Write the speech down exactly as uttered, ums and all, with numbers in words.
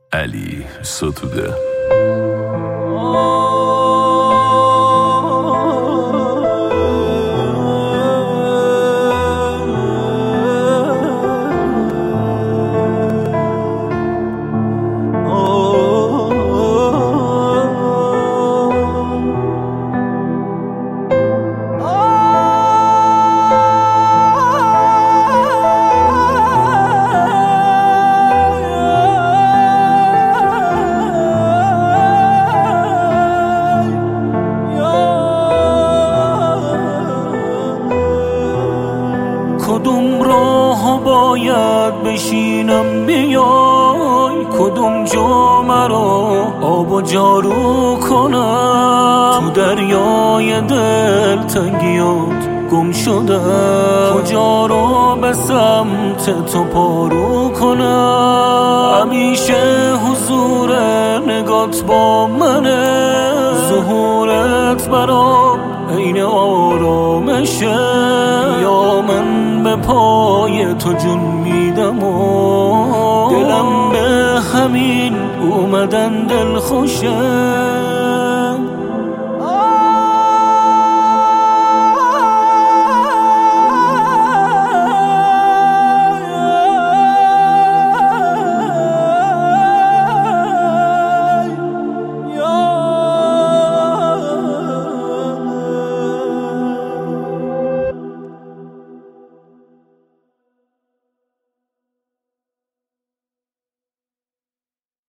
علی ستوده. کدوم راه باید بشینم بیای، کدوم جا مرا آب و جارو کنم، تو دریای دل تنگیات گم شدم، کجا رو به سمت تو پارو کنم. همیشه حضور نگات با منه، ظهورت برام عین آرامشه، یا من به پای تو جون میدم و دلم به همین اومدن دل خوشه.